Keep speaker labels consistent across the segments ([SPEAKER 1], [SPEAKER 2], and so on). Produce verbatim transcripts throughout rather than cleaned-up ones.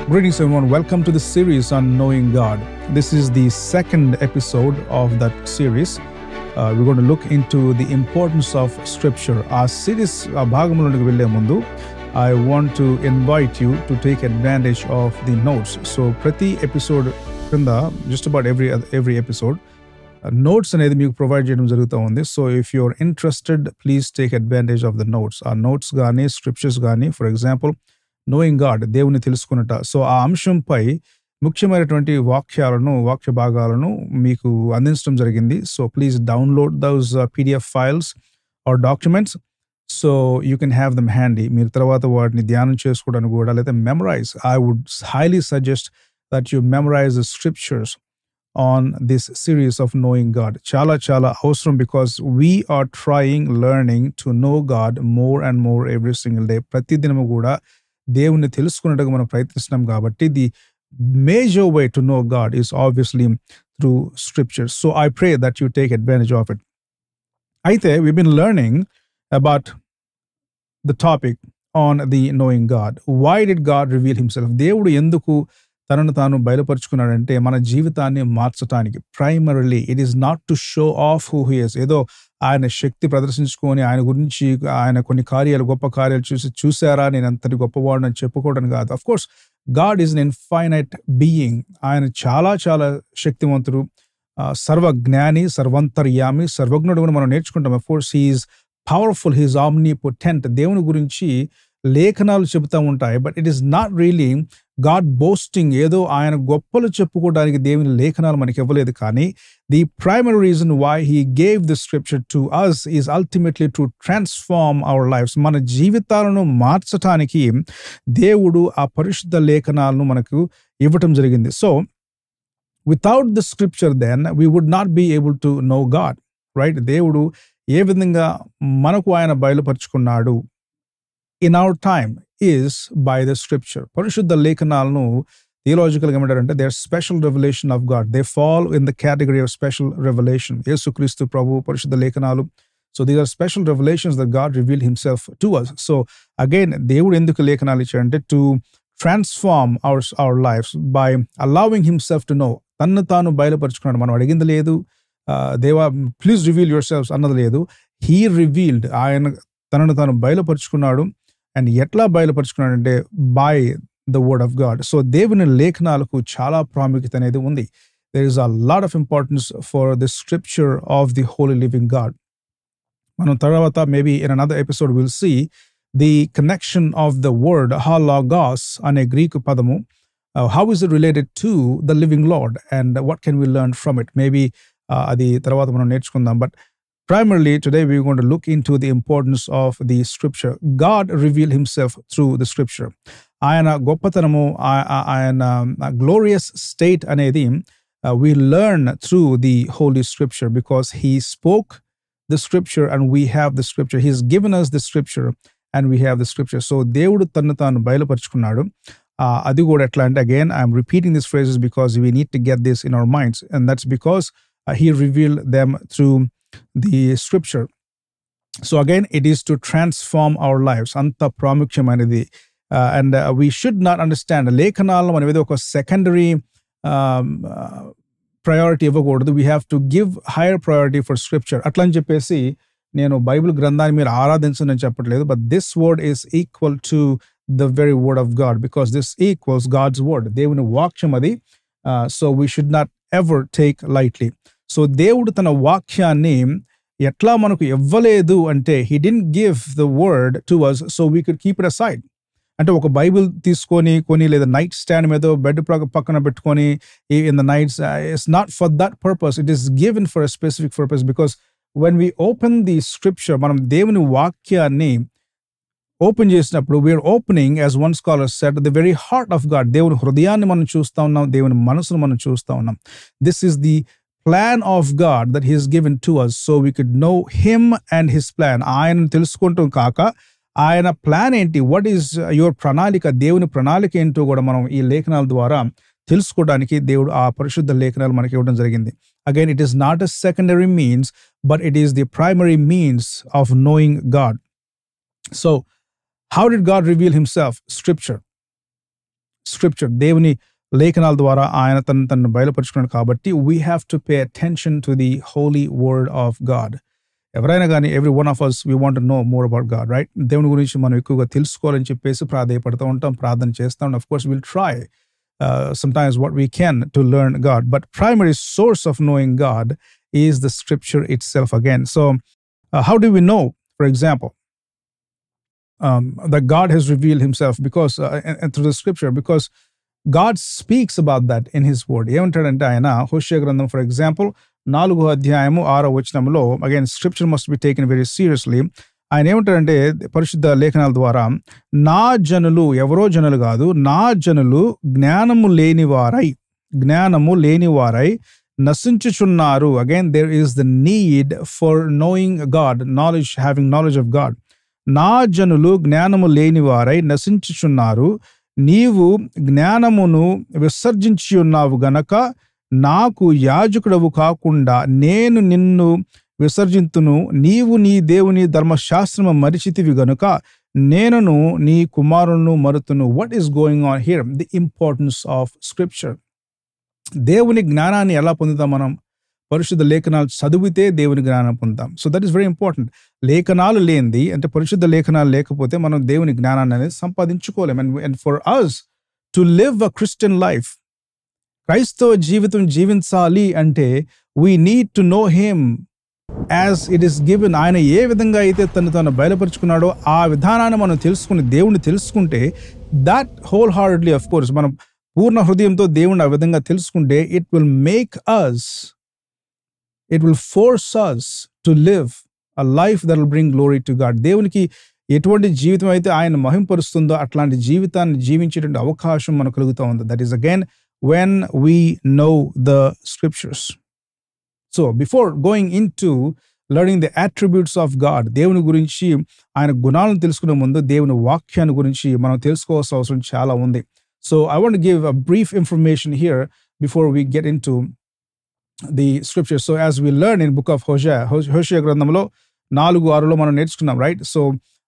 [SPEAKER 1] Greetings, everyone. Welcome to the series on Knowing God. This is the second episode of that series. Uh, we're going to look into the importance of Scripture. Our series భాగంలోనికి వెళ్ళే ముందు I want to invite you to take advantage of the notes. So ప్రతి episode కింద just about every every episode notes అనేది మీకు provide చేయడం జరుగుతూ ఉంది. So if you're interested please take advantage of the notes. ఆ నోట్స్ కానీ scriptures కానీ, ఫర్ ఎగ్జాంపుల్ నోయింగ్ గాడ్, దేవుని తెలుసుకున్నట. సో ఆ అంశంపై ముఖ్యమైనటువంటి వాక్యాలను వాక్య భాగాలను మీకు అందించడం జరిగింది. So please download those PDF files or documents so you can have them handy. మీరు తర్వాత వాటిని ధ్యానం చేసుకోవడానికి కూడా, లేదా memorise. I would highly suggest that you memorise the scriptures on this series of knowing God. Chala chala avasram, because we are trying, learning to know God more and more every single day. Prati dinamu kuda దేవుని తెలుసుకున్నట్టుగా మనం ప్రయత్నిస్తున్నాం కాబట్టి the major way to know God is obviously through scripture. So I pray that you take advantage of it. Aithe we've been learning about the topic on the knowing God. Why did God reveal himself? దేవుడు ఎందుకు తనను తాను బయలుపరుచుకున్నాడంటే మన జీవితాన్ని మార్చటానికి. Primarily it is not to show off who he is. ఏదో ఆయన శక్తి ప్రదర్శించుకొని ఆయన గురించి ఆయన కొన్ని కార్యాలు, గొప్ప కార్యాలు చూసి చూసారా నేను అంతటి గొప్పవాడిని అని చెప్పుకోవడం కాదు. Of course God is an infinite being. ఆయన చాలా చాలా శక్తివంతుడు, సర్వజ్ఞాని, సర్వంతర్యామి, సర్వజ్ఞుడు కూడా మనం నేర్చుకుంటాం. Of course he's powerful, he's omnipotent. దేవుని గురించి లేఖనాలు చెబుతూ ఉంటాయి. But it is not really God boasting. ఏదో ఆయన గొప్పలు చెప్పుకోవడానికి దేవుని లేఖనాలు మనకి ఇవ్వలేదు. కానీ the primary reason why he gave the scripture to us is ultimately to transform our lives. మన జీవితాలను మార్చటానికి దేవుడు ఆ పరిశుద్ధ లేఖనాలను మనకు ఇవ్వటం జరిగింది. So without the scripture then we would not be able to know God, right? దేవుడు ఏ విధంగా మనకు ఆయన బయలుపరుచుకున్నాడు in our time is by the scripture. Parishudha Lekhanalnu theological ga emantaranటే they are special revelation of God. They fall in the category of special revelation. Yesu Kristu Prabhu Parishudha Lekhanalu. So these are special revelations that God revealed himself to us. So again దేవుడు ఎందుకు లేఖనాలు ఇచ్చాడంటే to transform our our lives by allowing himself to know. తన్ను తాను బయలుపరుచుకున్నాడు. మనం అడిగింది లేదు, దేవా ప్లీజ్ రివీల్ యువర్ సెల్ఫ్స్ అన్నది లేదు. హీ రివీల్డ్, ఆయన తనను తాను బయలుపరుచుకున్నాడు. అండ్ ఎట్లా బయలుపరుచుకున్నాడంటే by the word of God. So దేవుని లేఖనాలకు చాలా ప్రాముఖ్యత అనేది ఉంది. There is a lot of importance for the scripture of the holy living God. మనం తర్వాత maybe in another episode will see the connection of the word హాలోగాస్ అనే గ్రీకు పదము. How is it related to the living Lord and what can we learn from it? Maybe అది తర్వాత మనం నేర్చుకుందాం. But primarily today we're going to look into the importance of the scripture. God revealed himself through the scripture. Ayana goppatanamu, ayana glorious state anedi we learn through the holy scripture, because he spoke the scripture and we have the scripture. He's given us the scripture and we have the scripture. So దేవుడు తన్ను తాను బయలుపరుచుకున్నాడు. అది కూడా ఎట్లా అంటే, again I'm repeating these phrases because we need to get this in our minds, and that's because uh, he revealed them through the scripture. So again it is to transform our lives. Anta pramukhyamainadi, uh, and uh, we should not understand lekhanalnu man edo oka secondary um, uh, priority ఇవ్వకూడదు. We have to give higher priority for scripture. అట్లా అని చెప్పేసి నేను Bible గ్రంథాన్ని మీరు ఆరాధించండి అని చెప్పట్లేదు. but this word is equal to the very word of God, because this equals God's word. దేవుని వాక్యం అది. uh, so we should not ever take lightly. So దేవుడు తన వాక్యాన్ని ఎట్లా మనకు ఇవ్వలేదు అంటే, he didn't give the word to us so we could keep it aside. అంటే ఒక బైబిల్ తీసుకొని కొని, లేదా నైట్ స్టాండ్ మీద బెడ్ పక్కన పెట్టుకొని in the nights, uh, it's not for that purpose. It is given for a specific purpose, because when we open the scripture, మనం దేవుని వాక్యాన్ని ఓపెన్ చేసినప్పుడు we're opening, as one scholar said, the very heart of God. దేవుని హృదయాన్ని మనం చూస్తా ఉన్నాం, దేవుని మనసును మనం చూస్తా ఉన్నాం. This is the plan of God that he has given to us so we could know him and his plan. ఆయన తెలుసుకుంటాం కాక ఆయన ప్లాన్ ఏంటి, వాట్ ఈస్ యువర్ ప్రణాళిక, దేవుని ప్రణాళిక ఏంటో కూడా మనం ఈ లేఖనాల ద్వారా తెలుసుకోవడానికి దేవుడు ఆ పరిశుద్ధ లేఖనాలు మనకి ఇవ్వడం జరిగింది. Again, it is not a secondary means, but it is the primary means of knowing God. So how did God reveal himself? Scripture. Scripture, దేవుని లేఖనాల ద్వారా ఆయన తను తను బయలుపరుచుకున్నాడు కాబట్టి we have to pay attention to the holy word of God. ఎవరైనా కానీ every one of us we want to know more about God, right? దేవుని గురించి మనం ఎక్కువగా తెలుసుకోవాలని చెప్పేసి ప్రాధేయపడుతూ ఉంటాం, ప్రార్థన చేస్తాం. Of course will try uh, sometimes what we can to learn God, but primary source of knowing God is the scripture itself again. So uh, how do we know, for example, um, that God has revealed himself? Because uh, and, and through the scripture, because God speaks about that in his word. ఏమంటాడంటే ఆయన హోషేయ గ్రంథం for example నాలుగో అధ్యాయము ఆరో వచనంలో, again scripture must be taken very seriously. ఆయన ఏమంటాడంటే పరిశుద్ధ లేఖనాల ద్వారా, నా జనులు, ఎవరో జనులు కాదు, నా జనులు జ్ఞానము లేనివారై జ్ఞానము లేనివారై నశించుచున్నారు. Again there is the need for knowing God, knowledge, having knowledge of God. నా జనులు జ్ఞానము లేనివారై నశించుచున్నారు, నీవు జ్ఞానమును విసర్జించి ఉన్నావు గనక నాకు యాజకుడవు కాకుండా నేను నిన్ను విసర్జింతును. నీవు నీ దేవుని ధర్మశాస్త్రము మరిచితివి గనుక నేనును నీ కుమారులను మరుతును. What is going on here? The importance of scripture. దేవుని జ్ఞానాన్ని ఎలా పొందుతాం మనం? పరిశుద్ధ లేఖనాలు చదివితే దేవుని జ్ఞానం పొందుతాం. So that is very important. లేఖనాలు లేనిది, అంటే పరిశుద్ధ లేఖనాలు లేకపోతే మనం దేవుని జ్ఞానాన్ని అనేది సంపాదించుకోలేం. And and for us to live a Christian life, క్రైస్తవ జీవితం జీవించాలి అంటే we need to know him as it is given. ఆయన ఏ విధంగా అయితే తను తను బయలుపరుచుకున్నాడో ఆ విధానాన్ని మనం తెలుసుకుని దేవుణ్ణి తెలుసుకుంటే, that wholeheartedly of course మనం పూర్ణ హృదయంతో దేవుణ్ణి ఆ విధంగా తెలుసుకుంటే, it will make us, it will force us to live a life that will bring glory to God. దేవునికి ఎటువంటి జీవితం అయితే ఆయన మహింపరుస్తుందో అట్లాంటి జీవితాన్ని జీవించేటువంటి అవకాశం మనకు కలుగుతూ ఉంది. That is again when we know the scriptures. So before going into learning the attributes of God, దేవుని గురించి ఆయన గుణాలను తెలుసుకునే ముందు దేవుని వాక్యాన్ని గురించి మనం తెలుసుకోవాల్సిన అవసరం చాలా ఉంది. So I want to give a brief information here before we get into the scriptures. So as we learn in book of Hosea, హోషేయ గ్రంథంలో నాలుగు ఆరులో మనం నేర్చుకున్నాం, రైట్? సో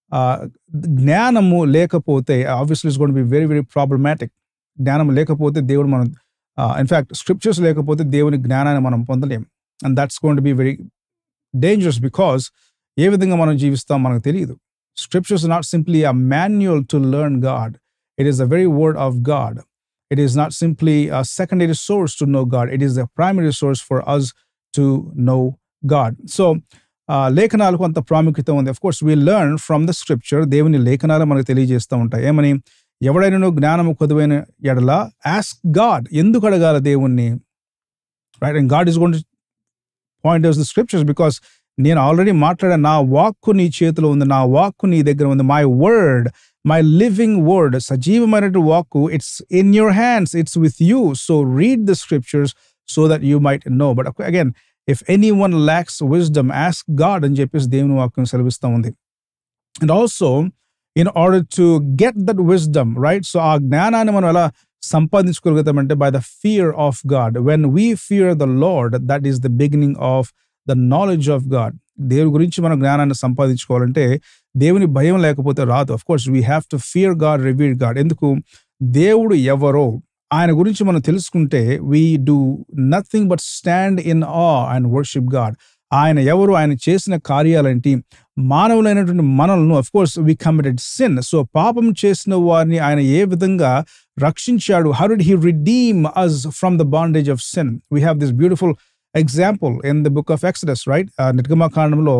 [SPEAKER 1] జ్ఞానము లేకపోతే obviously it's going to be very very problematic. జ్ఞానం లేకపోతే దేవుడు మనం ఇన్ఫ్యాక్ట్ స్క్రిప్చర్స్ లేకపోతే దేవుని జ్ఞానాన్ని మనం పొందలేం. And that's going to be very dangerous because ఏ విధంగా మనం జీవిస్తాం మనకు తెలియదు. Scripture's not simply a manual to learn God, it is the very word of God. It is not simply a secondary source to know God, it is the primary source for us to know God. So లేఖనాలకు అంత ప్రాముఖ్యత ఉంది. Of course we learn from the scripture. దేవుని లేఖనాలు మనకు తెలియజేస్తూ ఉంటాయి. ఏమని? ఎవడైనా జ్ఞానము కొదువైన ఎడల ఆస్క్ గాడ్, ఎందుకు అడగాల దేవుణ్ణి, right? And God is going to point out the scriptures because నేను ఆల్రెడీ మాట్లాడాను, నా వాక్కు నీ చేతిలో ఉంది, నా వాక్కు నీ దగ్గర ఉంది. My word, my living word, సజీవమైనటువంటి వాక్కు, it's in your hands, it's with you. So read the scriptures so that you might know. But again if any one lacks wisdom ask God అని చెప్పేసి దేవుని వాక్యం సెలవిస్తూ ఉంది. And also in order to get that wisdom, right? So our జ్ఞానాన్ని మనం ఎలా సంపాదించుకోగలుగుతామంటే by the fear of God. When we fear the Lord, that is the beginning of the knowledge of God. దేవుని గురించి మనం జ్ఞానాన్ని సంపాదించుకోవాలంటే దేవుని భయం లేకపోతే రాదు. Of course we have to fear God, revere God. ఎందుకు? దేవుడు ఎవరో ఆయన గురించి మనం తెలుసుకుంటే we do nothing but stand in awe and worship God. ఆయన ఎవరు, ఆయన చేసిన కార్యాలేంటి, మానవులైనటువంటి మనల్ని, of course we committed sin. సో పాపం చేసిన వారిని ఆయన ఏ విధంగా రక్షించాడు? How did he redeem us from the bondage of sin? We have this beautiful example in the book of Exodus, right? నిర్గమకాండంలో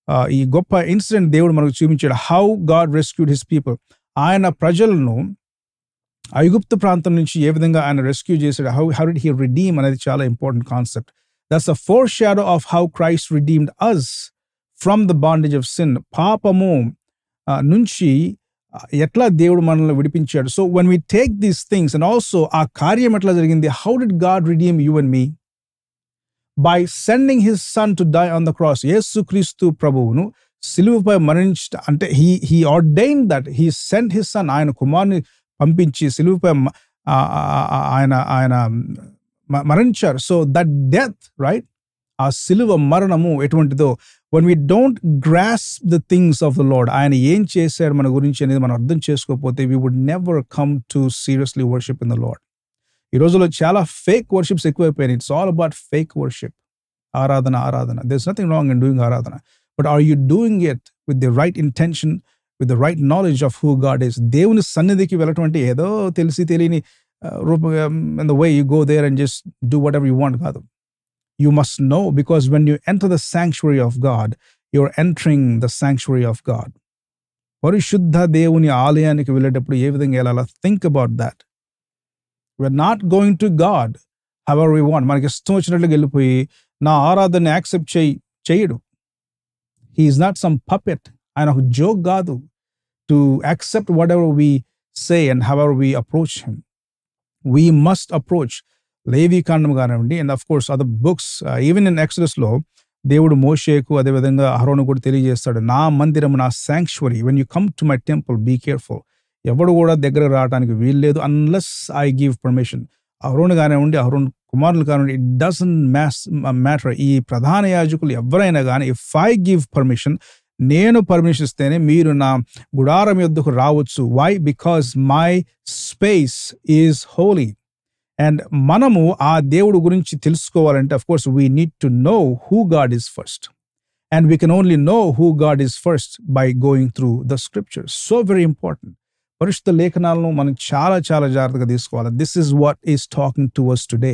[SPEAKER 1] ఈ గొప్ప ఇన్సిడెంట్ దేవుడు మనకు చూపించాడు. How God rescued his people. ఆయన ప్రజలను ఐగుప్తు ప్రాంతం నుంచి ఏ విధంగా ఆయన రెస్క్యూ చేశాడు. How how did he redeem అనేది చాలా important concept. That's a foreshadow of how Christ redeemed us from the bondage of sin. పాపము నుంచి ఎట్లా దేవుడు మనల్ని విడిపించాడు. So when we take these things and also ఆ కార్యం ఎట్లా జరిగింది, how did God redeem you and me? By sending his son to die on the cross. యేసుక్రీస్తు ప్రభువును సిలువపై మరణించ అంటే he he ordained that, he sent his son, ఆయన కుమారుని పంపించి సిలువపై ఆయన ఆయన మరణించారు. So that death, right? ఆ సిలువ మరణము ఎటువంటిదో when we don't grasp the things of the Lord, ఆయన ఏం చేశాడు మన గురించి అనేది మనం అర్థం చేసుకోకపోతే we would never come to seriously worship in the Lord. ఈ రోజుల్లో చాలా ఫేక్ వర్షిప్స్ ఎక్కువైపోయినాయి. It's all about fake worship. ఆరాధన ఆరాధన there's nothing wrong in doing ఆరాధన, but are you doing it with the right intention, with the right knowledge of who God is? దేవుని సన్నిధికి వెళ్ళటం అంటే ఏదో తెలిసి తెలియని రూపం, in the way you go there and just do whatever you want కాదు. You must know, because when you enter the sanctuary of God, you're entering the sanctuary of God. పరిశుద్ధ దేవుని ఆలయానికి వెళ్ళేటప్పుడు ఏ విధంగా వెళ్ళాలా? Think about that. We're not going to God however we want. మనకి ఇష్టం వచ్చినట్లుగా వెళ్ళిపోయి నా ఆరాధన యాక్సెప్ట్ చేయి చేయడు. He is not some puppet. ఆయన ఒక జోక్ కాదు to accept whatever we say and however we approach him. We must approach లేవి కాండం కానివ్వండి, and of course other books, even in ఎక్సోడస్లో దేవుడు మోషేకు అదేవిధంగా అహరోను కూడా తెలియజేస్తాడు, నా మందిరం, నా sanctuary, when you come to my temple be careful. ఎవడు కూడా దగ్గర రావడానికి వీల్లేదు అన్లెస్ ఐ గివ్ పర్మిషన్. అహరోను కానివ్వండి, అహరోన్ కుమారులు కానివ్వండి, ఇట్ డజంట్ మ్యాస్ మ్యాటర్. ఈ ప్రధాన యాజకులు ఎవరైనా కానీ ఇఫ్ ఐ గివ్ పర్మిషన్, నేను పర్మిషన్ ఇస్తేనే మీరు నా గుడారం యొద్దకు రావచ్చు. Why? Because my space is holy. అండ్ మనము ఆ దేవుడు గురించి తెలుసుకోవాలంటే of course we need to know who God is first. And we can only know who God is first by going through the scriptures. So very important. పరిశుద్ధ లేఖనాలను మనం చాలా చాలా జాగ్రత్తగా తీసుకోవాలి. This is what is talking to us today.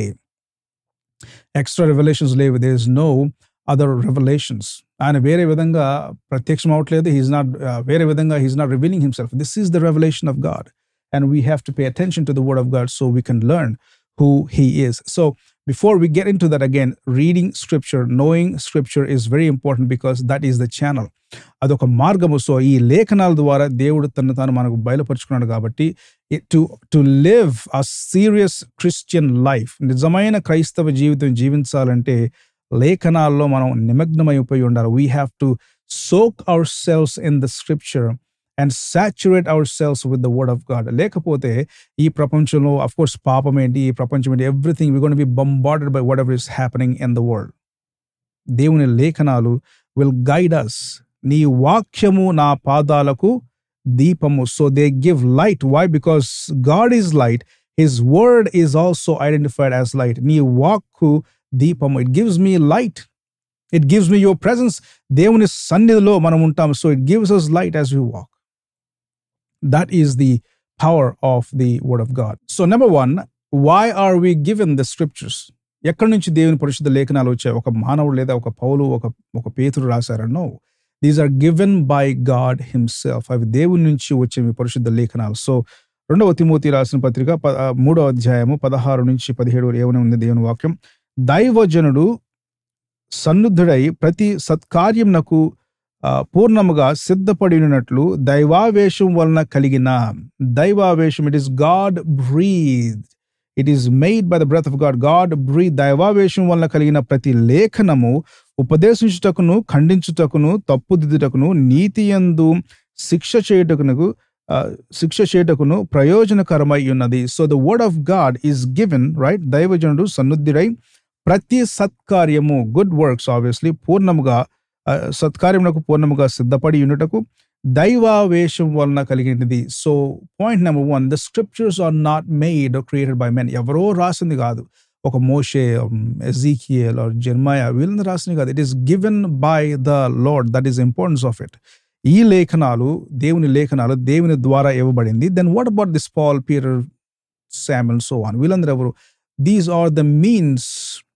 [SPEAKER 1] Extra revolutions లేవు. There is no other revolutions. ఆయన వేరే విధంగా ప్రత్యక్షం అవట్లేదు. హీఈస్ నాట్ వేరే విధంగా he's not revealing himself. This is the revolution of God. And we have to pay attention to the word of God so we can learn who he is. So before we get into that, again, reading scripture, knowing scripture is very important because that is the channel. అదొక మార్గము. So ఈ లేఖనాల ద్వారా దేవుడు తను తాను మనకు బయలుపరుచుకున్నాడు కాబట్టి to to live a serious Christian life, నిజమైన క్రైస్తవ జీవితం జీవించాలంటే లేఖనాల్లో మనం నిమగ్నమైపోయి ఉండాలి. We have to soak ourselves in the scripture and saturate ourselves with the word of God. లేకపోతే ఈ ప్రపంచంలో of course పాపం ఏంటి, ఈ ప్రపంచం ఏంటి, everything we're going to be bombarded by whatever is happening in the world. దేవుని లేఖనాలు will guide us. నీ వాక్యము నా పాదాలకు దీపము. So they give light. Why? Because God is light. His word is also identified as light. నీ వాక్కు దీపము. It gives me light. It gives me your presence. దేవుని సన్నిధిలో మనం ఉంటాం. So it gives us light as we walk. That is the power of the word of God. So number one, why are we given the scriptures? ఎక్కడి నుంచి దేవుని పరిశుద్ధ లేఖనాలు వచ్చాయి? ఒక మానవుడు లేదా ఒక పౌలు ఒక ఒక పేతురు రాశారా? No. These are given by God himself. అవి దేవుని నుంచి వచ్చే మీ పరిశుద్ధ లేఖనాలు. సో రెండవ తిమోతి రాసిన పత్రిక మూడవ అధ్యాయము పదహారు నుంచి పదిహేడు ఏమని ఉంది దేవుని వాక్యం. దైవజనుడు సన్నుద్ధుడై ప్రతి సత్కార్యమునకు పూర్ణముగా సిద్ధపడినట్లు దైవావేశం వలన కలిగిన, దైవావేశం, it is God breath, it is made by the breath of God. God breath. దైవావేశం వలన కలిగిన ప్రతి లేఖనము ఉపదేశించుటకును, ఖండించుటకును, తప్పుదిద్దుటకును, నీతియందు శిక్ష చేయుటకును శిక్ష చేయుటకును ప్రయోజనకరమై ఉన్నది. So the word of God is given, right? దైవజనుడు సన్నుద్ధుడై ప్రతి సత్కార్యము, గుడ్ వర్క్స్ ఆబ్వియస్లీ, పూర్ణముగా సత్కార్యమునకు పూర్ణముగా సిద్ధపడి ఉన్నటకు దైవావేశం వలన కలిగినది. So point number one, the scriptures are not made or created by men. ఎవరో రాసింది కాదు. ఒక మోషే, ఎజీకియల్ ఆర్ జెర్మయా వీళ్ళని రాసింది కాదు. It is given by the Lord. That is importance of it. ఈ లేఖనాలు దేవుని లేఖనాలు దేవుని ద్వారా ఇవ్వబడింది. Then what about this Paul, Peter, Samuel, so on, వీళ్ళందరూ ఎవరు? These are the means.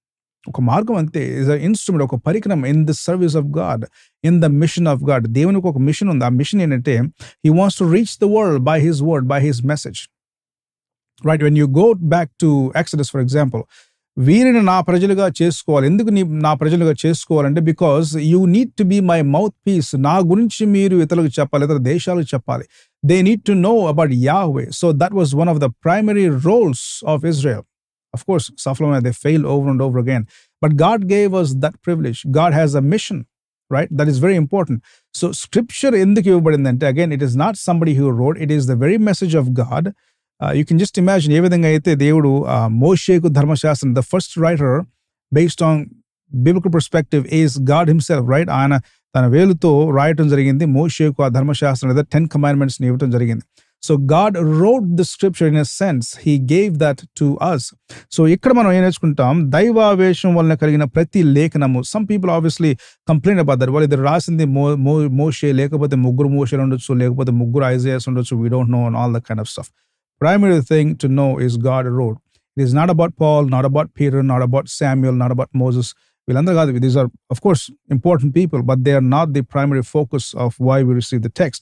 [SPEAKER 1] ఒక మార్గం అంతే. ఇస్ అ ఇన్స్ట్రుమెంట్, ఒక పరికరం in the service of God, in the mission of God. దేవునికి ఒక మిషన్ ఉంది. ఆ మిషన్ ఏంటంటే he wants to reach the world by his word, by his message. Right? When you go back to Exodus for example, వీరిని నా ప్రజలుగా చేసుకోవాలి. ఎందుకు నీ నా ప్రజలుగా చేసుకోవాలంటే because you need to be my mouthpiece. నా గురించి మీరు ఇతరులకు చెప్పాలి, ఇతర దేశాలకు చెప్పాలి. They need to know about Yahweh. So that was one of the primary roles of Israel. Of course, Saflamai, they failed over and over again. But God gave us that privilege. God has a mission, right? That is very important. So scripture enduku ivvabadindante, again, it is not somebody who wrote. It is the very message of God. Uh, you can just imagine ఏ విధంగా అయితే దేవుడు మోషేకు ధర్మశాస్త్రం, the first writer based on biblical perspective is God himself, right? ఆయన తన వేలుతో రాయటం జరిగింది. మోషేకు ఆ ధర్మశాస్త్రం లేదా టెన్ కమాండ్మెంట్స్ని ఇవ్వటం జరిగింది. So God wrote the scripture in a sense, he gave that to us. సో ఇక్కడ మనం ఏం నేర్చుకుంటాం, దైవావేశం వలన కలిగిన ప్రతి లేఖనము. Some people obviously complaint about that. వాళ్ళు ఇది రాసింది మో మో మోషే, లేకపోతే ముగ్గురు మోషేలు ఉండొచ్చు, లేకపోతే ముగ్గురు ఐజయాస్ ఉండొచ్చు. We don't know all that kind of stuff. Primary thing to know is God wrote. It is not about Paul, not about Peter, not about Samuel, not about Moses. వీళ్ళందరూ కాదు. These are, of course, important people, but they are not the primary focus of why we receive the text.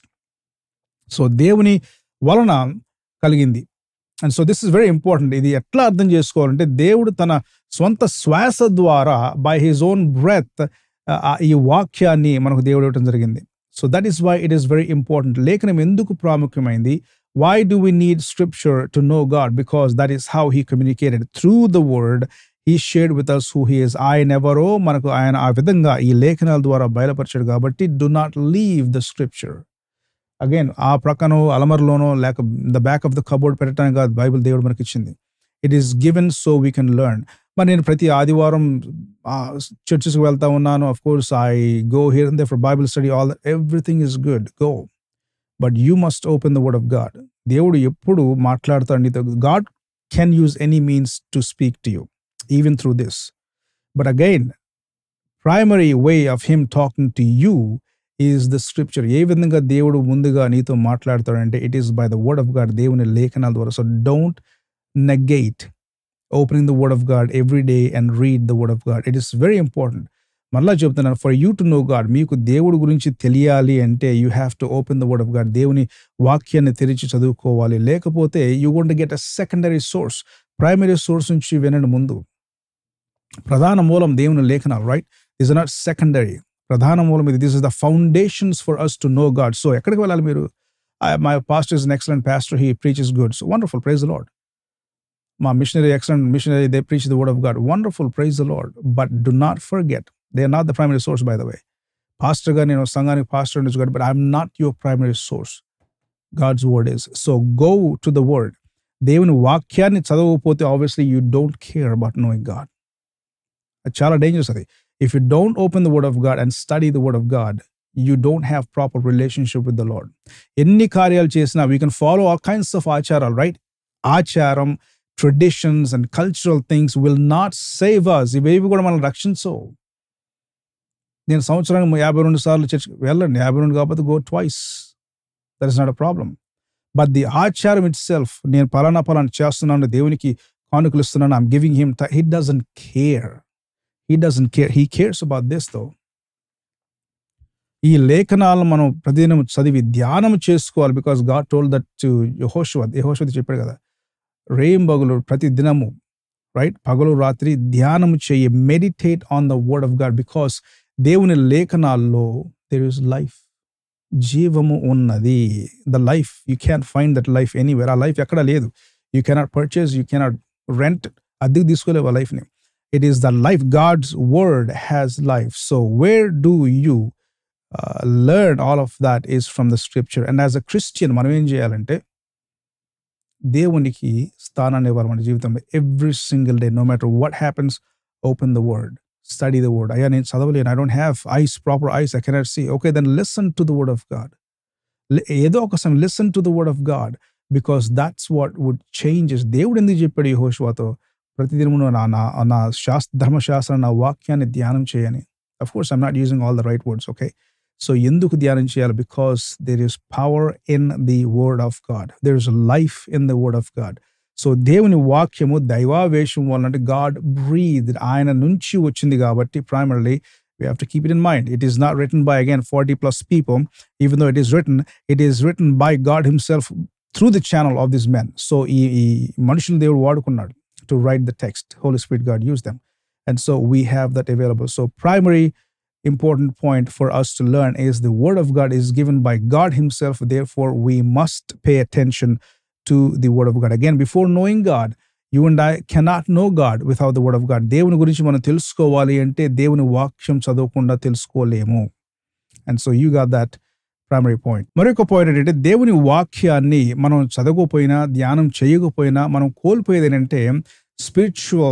[SPEAKER 1] So దేవుని వలన కలిగింది. And so this is very important. ఇది ఎట్లా అర్థం చేసుకోవాలంటే, దేవుడు తన స్వంత శ్వాస ద్వారా by his own breath ఈ వాక్యాన్ని మనకు దేవుడు ఇవ్వడం జరిగింది. So that is why it is very important. లేఖనం ఎందుకు ప్రాముఖ్యమైంది? Why do we need scripture to know God? Because that is how he communicated. Through the word, he shared with us who he is. ఆయనెవరో మనకు ఆయన ఆ విధంగా ఈ లేఖనాల ద్వారా బయలుపరిచాడు కాబట్టి, do not leave the scripture. Again, ఆ ప్రక్కనో అలమరలోనో లేక the back of the cupboard పెట్టడానికి కాదు బైబిల్ దేవుడు మనకి ఇచ్చింది. It is given so we can learn. మరి నేను ప్రతి ఆదివారం చర్చెస్కి వెళ్తా ఉన్నాను. Of course, I go here and there for Bible study. All that, everything is good. Go. But you must open the word of God. దేవుడు ఎప్పుడు మాట్లాడతాడు నీతో. God can use any means to speak to you, even through this. But again, primary way of him talking to you is the scripture. ఏ విధంగా దేవుడు ముందుగా నీతో మాట్లాడతాడంటే, it is by the word of God, దేవుని లేఖనాల ద్వారా. So don't negate opening the word of God every day and read the word of God. It is very important. మరలా చెప్తున్నాను, for you to know God, మీకు దేవుడి గురించి తెలియాలి అంటే you have to open the word of God. దేవుని వాక్యాన్ని తెరిచి చదువుకోవాలి. లేకపోతే you going to get a secondary source. Primary source నుంచి వినండి ముందు. ప్రధాన మూలం దేవుని లేఖనాలు, right? This are not secondary. ప్రధాన మూలం ఇది. This is the foundations for us to know God. So ఎక్కడికి వెళ్ళాలి మీరు? My pastor is an excellent pastor, he preaches good. So wonderful, praise the Lord. మా missionary excellent missionary, they preach the word of God. Wonderful, praise the Lord. But do not forget, they are not the primary source, by the way. Pastor ga nenu sangaనికి pastor is good, but I'm not your primary source. God's word is. So go to the word. దేవుని వాక్యాన్ని చదవకపోతే obviously you don't care about knowing God. అది చాలా dangerous అది. If you don't open the word of God and study the word of God, you don't have proper relationship with the Lord. ఎన్ని కార్యాలు చేసినా we can follow all kinds of ఆచారాలు, right? ఆచారం, traditions and cultural things will not save us. ఇవేవి కూడా మనల్ని రక్షించవు. నేను సంవత్సరానికి యాభై రెండు సార్లు చర్చ్ వెళ్ళండి. యాభై రెండు కాకపోతే go twice. That is not a problem. But the ఆచారం ఇట్ సెల్ఫ్, నేను పలానా పలానా చేస్తున్నాను, దేవునికి కానుకలు ఇస్తున్నాను, I'm giving him, he doesn't care. He doesn't care. He cares about this though. ఈ లేఖనాలను మనం ప్రతిదినం చదివి ధ్యానం చేసుకోవాలి. Because God told that to యెహోషువ. యెహోషువ చెప్పాడు కదా, రేయింబగలు ప్రతి దినము, రైట్, పగలు రాత్రి ధ్యానం చేయి. Meditate on the word of God. Because దేవుని లేఖనాల్లో there is life. జీవము ఉన్నది. The life, you can't find that life anywhere. ఆ లైఫ్ ఎక్కడ లేదు. You cannot purchase, you cannot rent. అద్దెకు తీసుకోలేవు ఆ లైఫ్ని. It is the life. God's word has life. So where do you uh, learn all of that is from the scripture. And as a Christian, మనం ఏం చేయాలంటే, దేవునికి స్థానాన్ని ఇవ్వాలి మన జీవితంలో. Every single day, no matter what happens, open the word. Study the word. అయ్యా నేను చదవలేను, I don't have eyes, proper eyes, I cannot see. Okay, then listen to the word of God. ఏదో ఒక సమయం listen to the word of God, because that's what would change us. దేవుడు ఎందుకు చెప్పాడు యెహోషువతో, ప్రతిదినము నా నా నా శాస్త్ర ధర్మశాస్త్రం, నా వాక్యాన్ని ధ్యానం చేయని. Of course, I'm not using all the right words, okay? So ఎందుకు ధ్యానం చేయాలి? Because there is power in the word of God. There is life in the word of God. So దేవుని వాక్యము దైవావేశం వలన, గాడ్ బ్రీత్, ఆయన నుంచి వచ్చింది కాబట్టి primarily we have to keep it in mind. It is not written by, again, forty plus people. Even though it is written, it is written by God himself through the channel of these men. So ఈ ఈ మనుషులు దేవుడు వాడుకున్నాడు to write the text. Holy Spirit, God used them. And so we have that available. So primary important point for us to learn is the word of God is given by God himself. Therefore, we must pay attention to the word of God. Again, before knowing God, you and I cannot know God without the word of God. దేవుని గురించి మనం తెలుసుకోవాలి అంటే దేవుని వాక్యం చదవకుండా తెలుసుకోలేము. And so you got that primary point. మరొక పాయింట్ ఏంటంటే, దేవుని వాక్యాన్ని మనం చదవకపోయినా, ధ్యానం చేయకపోయినా మనం కోల్పోయేది ఏంటంటే spiritual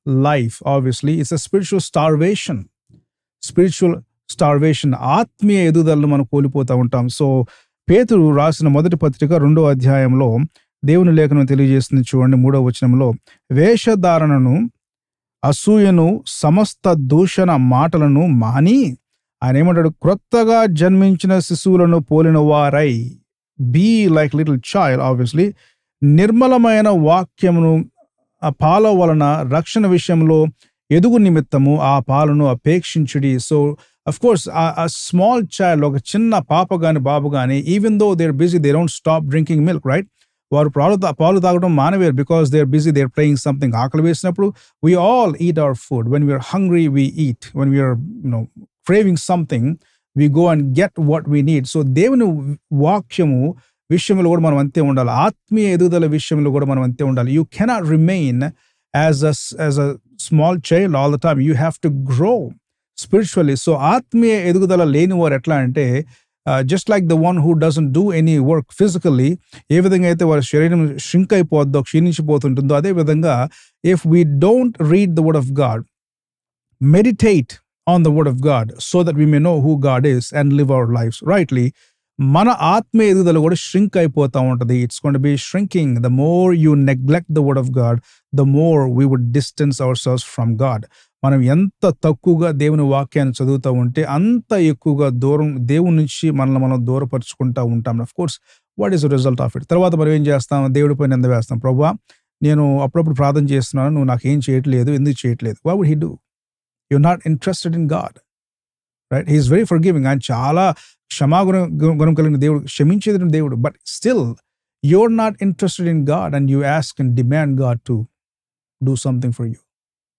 [SPEAKER 1] life, obviously. It's a spiritual starvation. Spiritual starvation. ఆత్మీయ ఎదుగుదలను మనం కోల్పోతూ ఉంటాం. సో పేతురు రాసిన మొదటి పత్రిక రెండో అధ్యాయంలో దేవుని లేఖనం తెలియజేస్తుంది చూడండి, మూడో వచనంలో, వేషధారణను, అసూయను, సమస్త దూషణ మాటలను మాని, ఆయన ఏమంటాడు, క్రొత్తగా జన్మించిన శిశువులను పోలిన వారై, be like little child, obviously, నిర్మలమైన వాక్యమును ఆ పాల వలన రక్షణ విషయంలో ఎదుగు నిమిత్తము ఆ పాలను అపేక్షించుడి. సో అఫ్ కోర్స్ ఆ స్మాల్ చైల్డ్, ఒక చిన్న పాప గాని బాబు గాని, even though they are busy, they don't stop drinking milk, right? వారు పాలు పాలు తాగడం మానవేరు, because they are busy, they are playing something. ఆకలి వేసినప్పుడు we all eat our food. When we're hungry we eat. When we're you know craving something we go and get what we need. So దేవుని వాక్యము విషయంలో కూడా మనం అంతే ఉండాలి. ఆత్మీయ ఎదుగుదల విషయంలో కూడా మనం అంతే ఉండాలి. You cannot remain as a as a small child all the time. You have to grow spiritually. So ఆత్మీయ ఎదుగుదల లేని వారు ఎట్లా అంటే, just like the one who doesn't do any work physically, ఏ విధంగా అయితే వారి శరీరం ష్రింక్ అయిపోద్దో, క్షీణించిపోతుంటుందో, అదే విధంగా if we don't read the word of God, meditate on the word of God, so that we may know who God is and live our lives rightly, మన ఆత్మీయ ఎదుగుదల కూడా ష్రింక్ అయిపోతూ ఉంటుంది. It's going to be shrinking. The more you neglect the word of God, the more we would distance ourselves from God. మనం ఎంత తక్కువగా దేవుని వాక్యాన్ని చదువుతూ ఉంటే అంత ఎక్కువగా దూరం దేవుని నుంచి మనల్ని మనం దూరపరుచుకుంటూ ఉంటాం. Of course what is the result of it? తర్వాత మనం ఏం చేస్తాం? దేవుడిపై నింద వేస్తాం. ప్రభువా, నేను అప్పుడప్పుడు ప్రార్థన చేస్తున్నాను, నువ్వు నాకు ఏం చేయట్లేదు, ఎందుకు చేయట్లేదు? What would he do? You are not interested in God, right? He is very forgiving. ఆయన చాలా క్షమాగుణ గుణం కలిగిన దేవుడు, క్షమించేది దేవుడు. But still you are not interested in God and you ask and demand God to do something for you.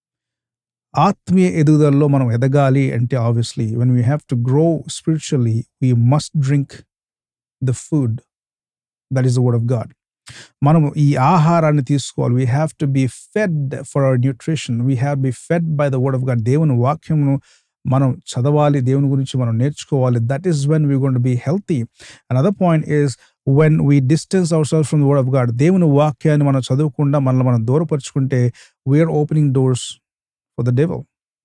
[SPEAKER 1] ఆత్మీయ ఎదుగుదలలో మనం ఎదగాలి అంటే, obviously when we have to grow spiritually, we must drink the food that is the word of God. మనం ఈ ఆహారాన్ని తీసుకోవాలి. We have to be fed for our nutrition. We have be fed by the word of God. దేవుని వాక్యమును మనం చదవాలి, దేవుని గురించి మనం నేర్చుకోవాలి. That is when we going to be healthy. Another point is when we distance ourselves from the word of God. దేవుని వాక్యాన్ని మనం చదవకుండా మనల్ని మనం దూరపరుచుకుంటే we're opening doors for the devil.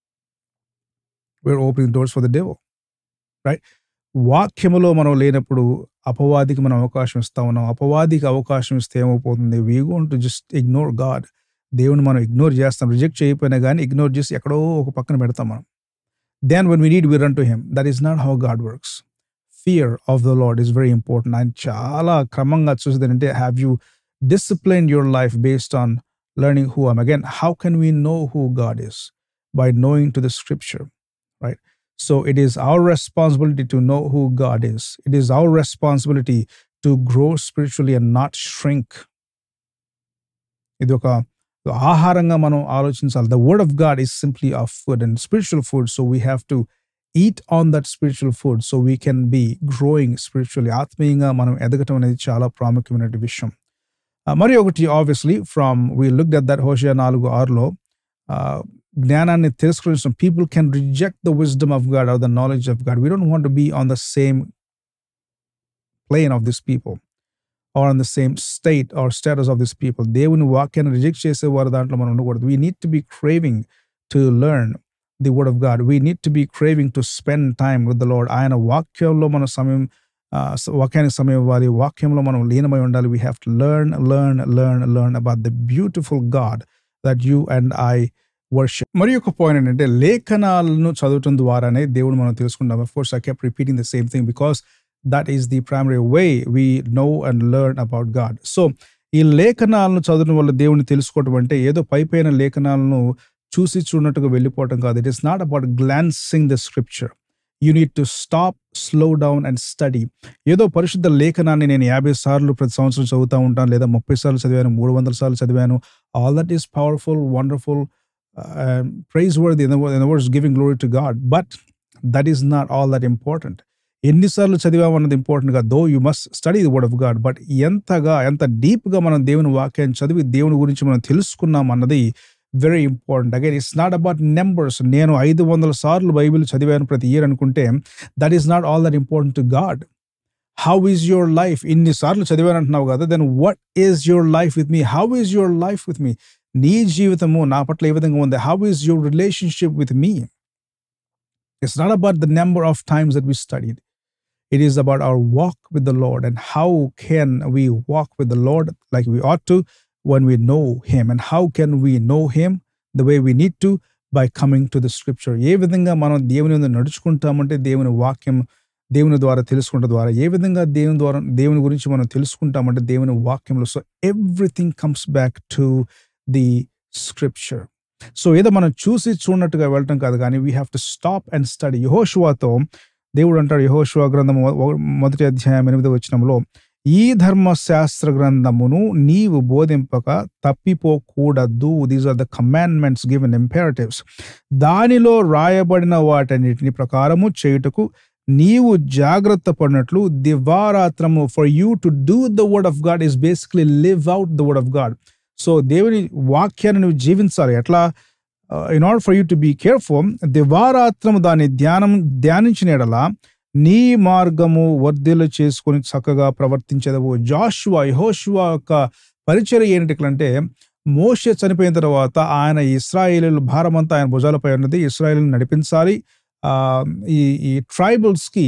[SPEAKER 1] We're opening doors for the devil, right? వాక్యములో మనం లేనప్పుడు అపవాదికి మనం అవకాశం ఇస్తా ఉన్నాం. అపవాదికి అవకాశం ఇస్తే ఏమైపోతుంది? We going to just ignore God. దేవుని మనం ఇగ్నోర్ చేస్తాం. రిజెక్ట్ చేయకపోయినా కానీ ఇగ్నోర్ చేసి ఎక్కడో ఒక పక్కన పెడతాం మనం. Then when we need, we run to him. That is not how God works. Fear of the Lord is very important. ఆయన చాలా క్రమంగా చూసేది అంటే, have you disciplined your life based on learning who I am? Again, how can we know who God is? By knowing to the scripture, right? So it is our responsibility to know who God is. It is our responsibility to grow spiritually and not shrink. ఇది ఒక ఆహారంగా మనం ఆలోచించాలి. The word of God is simply our food and spiritual food. So we have to eat on that spiritual food so we can be growing spiritually. ఆత్మీయంగా మనం ఎదగటం అనేది చాలా ప్రాముఖ్యమైన విషయం. మరి ఒకటి, obviously from we looked at that హోషేయ నాలుగు ఆరులో జ్ఞానాన్ని తిరస్కరించిన people can reject the wisdom of God or the knowledge of God. We don't want to be on the same plane of this people or on the same state or status of this people. దేవుని వాక్యాన్ని reject చేసేవారు దాంట్లో మనం ఉండకూడదు. We need to be craving to learn the word of God. We need to be craving to spend time with the Lord. ఆయన వాక్యంలో మన సమయం వాక్యానికి సమయం ఇవ్వాలి. వాక్యంలో మనం లీనమై ఉండాలి. We have to learn learn learn learn about the beautiful God that you and I worship. మరి ఒక పాయింట్ ఏంటంటే, లేఖనాలను చదవటం ద్వారానే దేవుడు మనం తెలుసుకుంటాం. Of course I kept repeating the same thing because that is the primary way we know and learn about God. So ఈ లేఖనాలను చదవడం వల్ల దేవుని తెలుసుకోవటం అంటే ఏదో పై పైన లేఖనాలను చూసి చూడనట్టుగా వెళ్ళిపోవటం కాదు. It is not about glancing the scripture. You need to stop, slow down and study. ఏదో పరిశుద్ధ లేఖనాన్ని నేను యాభై సార్లు ప్రతి సంవత్సరం చదువుతూ ఉంటాను, లేదా ముప్పై సార్లు చదివాను, మూడు వందల సార్లు చదివాను. All that is powerful, wonderful, praise worthy, in other words giving glory to God. But that is not all that important. ఎన్నిసార్లు చదివామన్నది ఇంపార్టెంట్ గా, though you must study the word of God. బట్ ఎంతగా ఎంత డీప్గా మనం దేవుని వాక్యాన్ని చదివి దేవుని గురించి మనం తెలుసుకున్నాం అన్నది very important. Again it's not about numbers. నేను ఐదు వందల సార్లు బైబిల్ చదివాను ప్రతి ఇయర్ అనుకుంటే that is not all that important to God. How is your life? ఇన్ని సార్లు చదివాను అంటున్నావు కదా, then what is your life with me? How is your life with me? నీ జీవితము నా పట్ల ఏ విధంగా ఉంది? How is your relationship with me? It's not about the number of times that we studied. It is about our walk with the Lord, and how can we walk with the Lord like we ought to when we know Him, and how can we know Him the way we need to? By coming to the scripture. ఏ విధంగా మనం దేవుని యందు నడుచుకుంటామంటే దేవుని వాక్యం దేవుని ద్వారా తెలుసుకుంట ద్వారా ఏ విధంగా దేవుని ద్వారా దేవుని గురించి మనం తెలుసుకుంటామంటే దేవుని వాక్యంలో. So everything comes back to the scripture. So ఏదో మనం చూసి చూడనట్టుగా వెళ్ళటం కాదు, కానీ we have to stop and study. యెహోషువతో దేవుడు అంటాడు, యెహోషువ గ్రంథము మొదటి అధ్యాయం ఎనిమిదవ వచనంలో, ఈ ధర్మశాస్త్ర గ్రంథమును నీవు బోధింపక తప్పిపోకూడదు. These are the commandments given, imperatives. దానిలో రాయబడిన వాటన్నిటిని ప్రకారము చేయుటకు నీవు జాగ్రత్త పడినట్లు దివారాత్రము. For you to do the word of God is basically live out the word of God. So దేవుని వాక్యాన్ని నువ్వు జీవించాలి. ఎట్లా? In order for you to be careful, దివారాత్రము దాన్ని ధ్యానం ధ్యానించిన ఎడల నీ మార్గము వర్ధిల్లు చేసుకొని చక్కగా ప్రవర్తించదవు. జాషువా యెహోషువ యొక్క పరిచర్య ఏంటంటే, మోషే చనిపోయిన తర్వాత ఆయన ఇశ్రాయేలీయుల భారమంతా ఆయన భుజాలపై ఉన్నది. ఇశ్రాయేలును నడిపించాలి. ఈ ఈ ట్రైబల్స్కి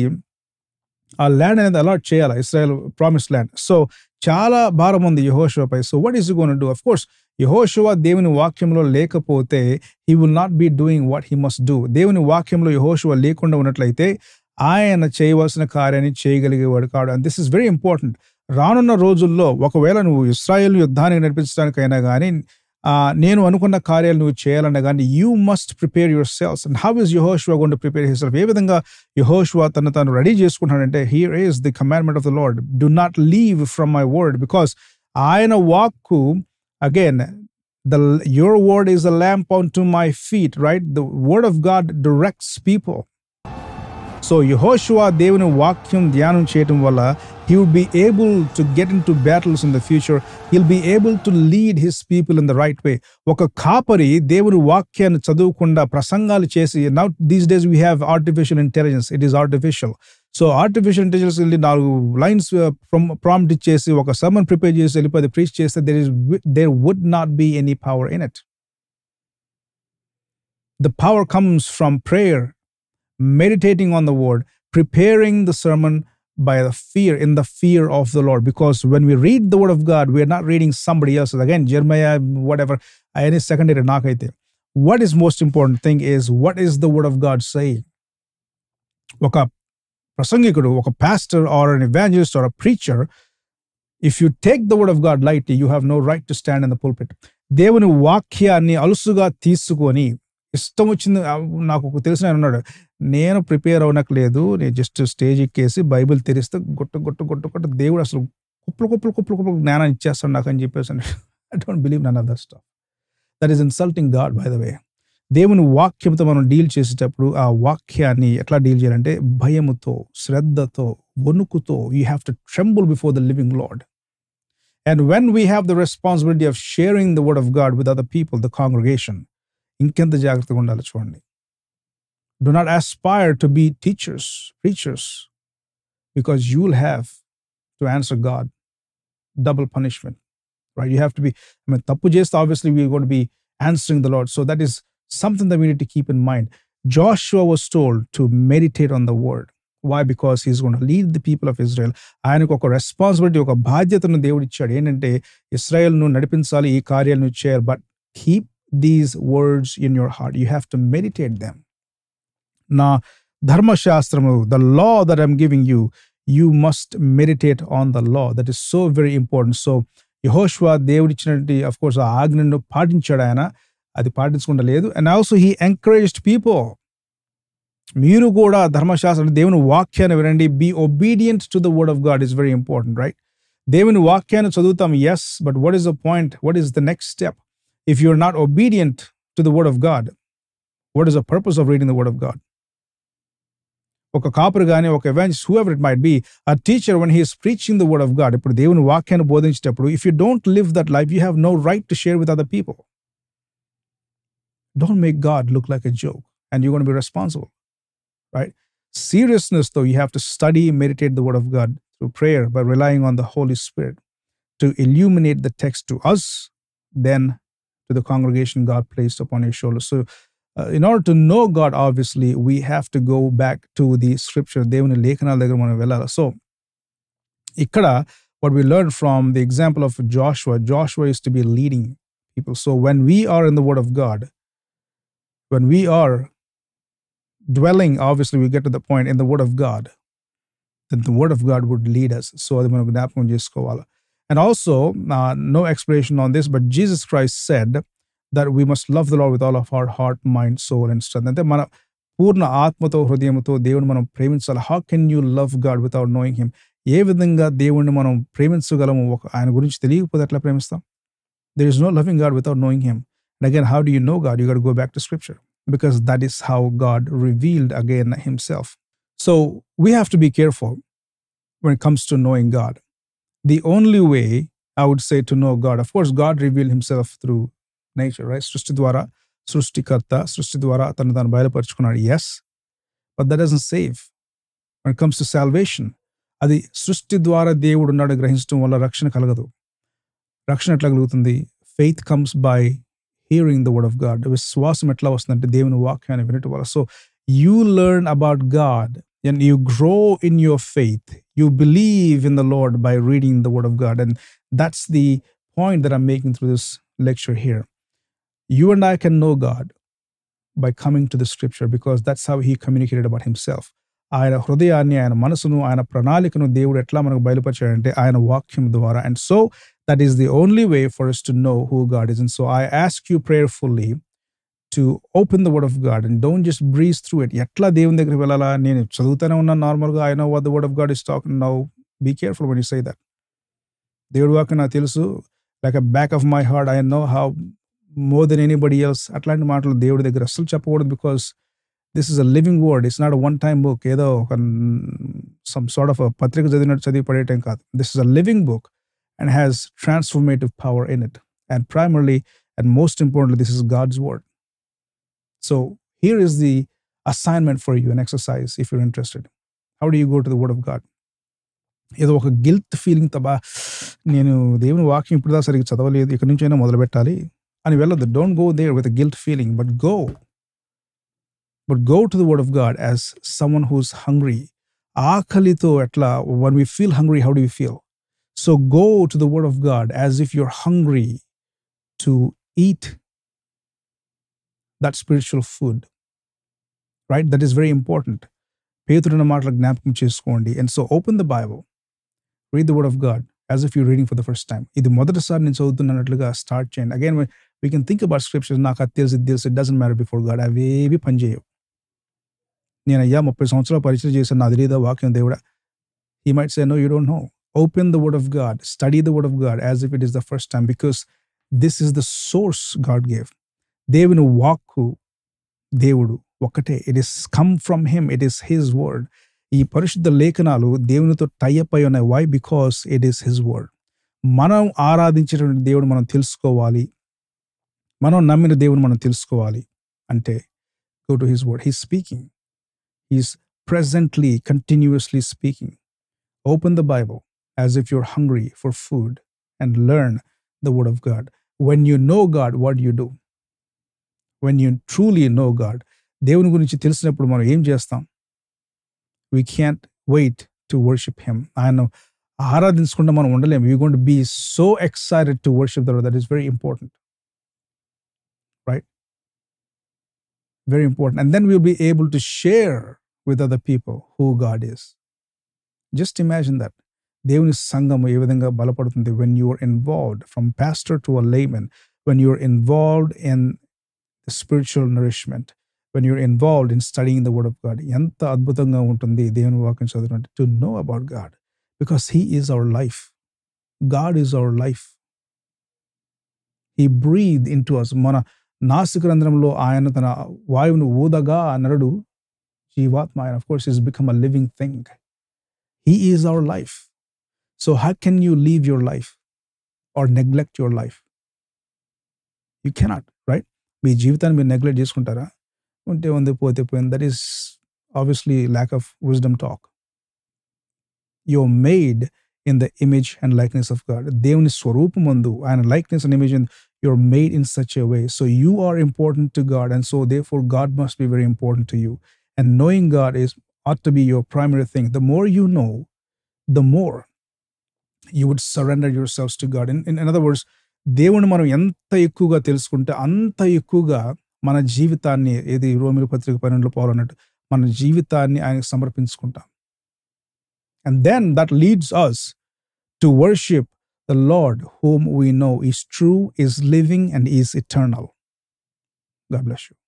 [SPEAKER 1] ఆ ల్యాండ్ అనేది అలాట్ చేయాలి, ఇశ్రాయేల్ ప్రామిస్ ల్యాండ్. సో చాలా భారం ఉంది యెహోషువపై. So what is gonna do? Of course యెహోషువ దేవుని వాక్యంలో లేకపోతే he will not be doing what he must do. దేవుని వాక్యంలో యెహోషువ లేకుండా ఉన్నట్లయితే ఆయన చేయవలసిన కార్యాన్ని చేయగలిగేవాడు కాడు. And this is very important. రానున్న రోజుల్లో ఒకవేళ నువ్వు ఇశ్రాయేల్ యుద్ధానికి నడిపించడానికైనా కానీ నేను అనుకున్న కార్యాలు నువ్వు చేయాలన్నా కానీ you must prepare yourself. And how is యెహోషువ గోయింగ్ టు ప్రిపేర్ హిమ్సెల్ఫ్? ఏ విధంగా యెహోషువ తను తాను రెడీ చేసుకుంటాడంటే, here is the commandment of the Lord, do not leave from my word. Because ఆయన వాక్కు, again, the your word is a lamp unto my feet, right? The word of God directs people. So యెహోషువ దేవుని వాక్యం ధ్యానం చేయటం వల్ల he would be able to get into battles in the future. He'll be able to lead his people in the right way. ఒక కాపరి దేవుని వాక్యాన్ని చదువుకుండా ప్రసంగాలు చేసి, now these days we have artificial intelligence. It is artificial. So artificial intelligence వెళ్ళి నాలుగు lines from prompt ఇచ్చేసి ఒక సర్మన్ ప్రిపేర్ చేసి వెళ్ళిపోయి ప్రీచ్ చేస్తే there is there would not be any power in it. The power comes from prayer, meditating on the word, preparing the sermon by the fear, in the fear of the Lord. Because when we read the word of God, we are not reading somebody else's. Again, Jeremiah, whatever, any secondary nakaite. What is most important thing is, what is the word of God saying? Oka ప్రసంగికుడు, ఒక pastor or an evangelist or a preacher, if you take the word of God lightly, you have no right to stand in the pulpit. దేవుని వాక్యాన్ని అలుసుగా తీసుకొని ఇష్టం వచ్చింది. నాకు తెలిసిన ఆయన ఉన్నాడు, నేను ప్రిపేర్ అవ్వనట్లేదు, నేను జస్ట్ స్టేజ్ ఎక్కేసి బైబిల్ తెరిస్తే గుట్ట గుట్ట గుట్ట గుట్ట దేవుడు అసలు కుప్పలు కుప్పలు కుప్పలు కుప్పలు జ్ఞానాన్ని ఇచ్చేస్తాడు నాకు అని చెప్పేసి. I don't believe none of that stuff. That is insulting God, by the way. దేవుని వాక్యంతో మనం డీల్ చేసేటప్పుడు ఆ వాక్యాన్ని ఎట్లా డీల్ చేయాలంటే భయముతో, శ్రద్ధతో, వణుకుతో. You have to tremble before the living Lord. And when we have the responsibility of sharing the word of God with other people, the congregation, ఇంకెంత జాగ్రత్తగా ఉండాలి చూడండి. Do not aspire to be teachers, preachers, because you will have to answer God double punishment, right? You have to be, I mean, tappu chesthe obviously we are going to be answering the Lord. So that is something that we need to keep in mind. Joshua was told to meditate on the word. Why? Because he's going to lead the people of Israel. ఆయనకు ఒక responsibility, ఒక బాధ్యతను దేవుడు ఇచ్చాడు. ఏంటంటే ఇశ్రాయేలును నడిపించాలి, ఈ కార్యాలను చేయాలి. But keep these words in your heart. You have to meditate them. నా ధర్మశాస్త్రము, the law that I'm giving you, you must meditate on the law. That is so very important. So యెహోషువ దేవుడిచ్చినటువంటి of course ఆ ఆజ్ఞను పాటించాడు. ఆయన అది పాటించకుండా లేదు. And also he encouraged people. మీరు కూడా ధర్మశాస్త్రం, దేవుని వాక్యాన్ని వినండి. Be obedient to the word of God is very important, right? దేవుని వాక్యాన్ని చదువుతాం, yes, but what is the point? What is the next step? If you're not obedient to the word of God, what is the purpose of reading the word of God? ఒక కాపరి గాని, ఒక evangelist, whoever it might be, a teacher, when he is preaching the word of God, ఇప్పుడు దేవుని వాక్యాన్ని బోధించేటప్పుడు, if you don't live that life, you have no right to share with other people. Don't make God look like a joke, and you're going to be responsible, right? Seriousness, though, you have to study, meditate the word of God through prayer by relying on the Holy Spirit to illuminate the text to us, then to the congregation God placed upon your shoulders. So uh, in order to know God, obviously, we have to go back to the scripture. దేవుని లేఖనాల దగ్గర మనం వెళ్ళాలి. So ఇక్కడ what we learned from the example of Joshua, Joshua is to be leading people. So when we are in the word of God, when we are dwelling, obviously we get to the point in the word of God, then the word of God would lead us. So అది మనం జ్ఞాపకం చేసుకోవాలి. And also, uh, no explanation on this, but Jesus Christ said that we must love the Lord with all of our heart, mind, soul, and strength. అంటే మన పూర్ణ ఆత్మతో హృదయంతో దేవుని మనం ప్రేమించాలి. How can you love God without knowing him? ఏ విధంగా దేవుణ్ణి మనం ప్రేమించగలము? ఆయన గురించి తెలియకపోతే ఎట్లా ప్రేమిస్తాం? There is no loving God without knowing him. And again, how do you know God? You got to go back to scripture, because that is how God revealed again himself. So we have to be careful when it comes to knowing God. The only way, I would say, to know God, of course, God revealed himself through nature, right? Srishti dwara, Srishtikarta, Srishti dwara tanu tanu bayalaparachukunnadu. Yes, but that doesn't save. When it comes to salvation, అది సృష్టి ద్వారా దేవుడు ఉన్నాడు గ్రహించడం వల్ల రక్షణ కలగదు. రక్షణ ఎట్లా కలుగుతుంది? Faith comes by hearing the word of God. విశ్వాసం ఎట్లా వస్తుందంటే దేవుని వాక్యాన్ని వినటం వల్ల. So you learn about God and you grow in your faith. You believe in the Lord by reading the word of God. And that's the point that I'm making through this lecture here. You and I can know God by coming to the scripture, because that's how he communicated about himself. ఆయన హృదయాన్ని, ఆయన మనసును, ఆయన ప్రణాళికను దేవుడు ఎట్లా మనకు బయలుపరిచాడంటే ఆయన వాక్యం ద్వారా. And so that is the only way for us to know who God is. And so I ask you prayerfully to open the word of God and don't just breeze through it. ఎట్లా దేవుని దగ్గరికి వెళ్ళాలా? నేను చదువుతానే ఉన్నాను నార్మల్గా. I know what the word of God is talking now. Be careful when you say that. దేవుడి వాక్యం నాకు తెలుసు, like a back of my heart, I know how more than anybody else. అట్లాంటి మాటలు దేవుడి దగ్గర అస్సలు చెప్పకూడదు, because this is a living word. It's not a one-time book. ఏదో ఒక some sort of a పత్రిక చదివినట్టు చదివి పడేయటం కాదు. This is a living book and has transformative power in it. And primarily and most importantly, this is God's word. So here is the assignment for you, an exercise if you're interested. How do you go to the word of God? ఏదో ఒక guilt feeling, తబా నేను దేవుని వాక్యం ఇప్పుడు దా సరిగ్గా చదవలేదు, ఇక్కడి నుంచి అయినా మొదలు పెట్టాలి అని వెళ్ళదు. Don't go there with a guilt feeling, but go. But go to the word of God as someone who's hungry. ఆకలితో ఎట్లా, when we feel hungry, how do we feel? So go to the word of God as if you're hungry to eat that spiritual food, right? That is very important. పేతురున్న మాటల జ్ఞాపకం చేసుకోండి. And so open the Bible, read the word of God as if you're reading for the first time. ఇది మొదటిసారి నేను చదువుతున్నట్లుగా start చేయండి. Again, we can think about scriptures. నాకు అది తెలుసు, ఇది తెలుసు. It doesn't matter before God. అవేవి పనిచేయవు. నేను అయ్యా ముప్పై సంవత్సరాలు పరిచయం చేశాను, నాది లేదా వాక్యం దేవుడా. He might say, no, you don't know. Open the word of God. Study the word of God as if it is the first time, because this is the source God gave. దేవుని వాక్కు, దేవుడు ఒక్కటే. It is come from him. It is his word. ఈ పరిశుద్ధ లేఖనాలు దేవునితో tie up అయి ఉన్నాయి. Why? Because it is his word. మనం ఆరాధించేటువంటి దేవుడు మనం తెలుసుకోవాలి, మనం నమ్మిన దేవుని మనం తెలుసుకోవాలి అంటే go to his word. He's speaking. He's presently, continuously speaking. Open the Bible as if you're hungry for food and learn the word of God. When you know God, what do you do? When you truly know God, దేవుని గురించి తెలిసినప్పుడు మనం ఏం చేస్తాం? We can't wait to worship him. ఆయన ఆరాధించకుండా మనం ఉండలేము. We're going to be so excited to worship the Lord. That is very important. Right? Very important. And then we'll be able to share with other people who God is. Just imagine that. దేవుని సంఘము ఏ విధంగా బలపడుతుంది when you are involved, from pastor to a layman, when you're involved in the spiritual nourishment, when you're involved in studying the word of God. ఎంత అద్భుతంగా ఉంటుంది దేవుని వాక్యం చదివినట్టు, to know about God, because he is our life. God is our life. He breathed into us. మన నాసిక రంధ్రంలో ఆయన తన వాయువును ఊదగా నరుడు జీవాత్మ. ఆయన, of course, has become a living thing. He is our life. So how can you leave your life or neglect your life? You cannot, right? మీ జీవితాన్ని మీరు నెగ్లెక్ట్ చేసుకుంటారా? ఉంటే ఉంది, పోతే పోయింది. That is obviously lack of wisdom talk. You're made in the image and likeness of God. దేవుని స్వరూపమందు, ఆయన likeness and image, you're made in such a way. So you are important to God, and so therefore God must be very important to you. And knowing God is ought to be your primary thing. The more you know, the more you would surrender yourselves to God. In, in, in other words, దేవుని మనం ఎంత ఎక్కువగా తెలుసుకుంటే అంత ఎక్కువగా మన జీవితాన్ని, ఏది రోమిల పత్రిక పన్నెండులో పౌలు అన్నట్టు, మన జీవితాన్ని ఆయనకు సమర్పించుకుంటాం. And then that leads us to worship the Lord whom we know is true, is living, and is eternal. God bless you.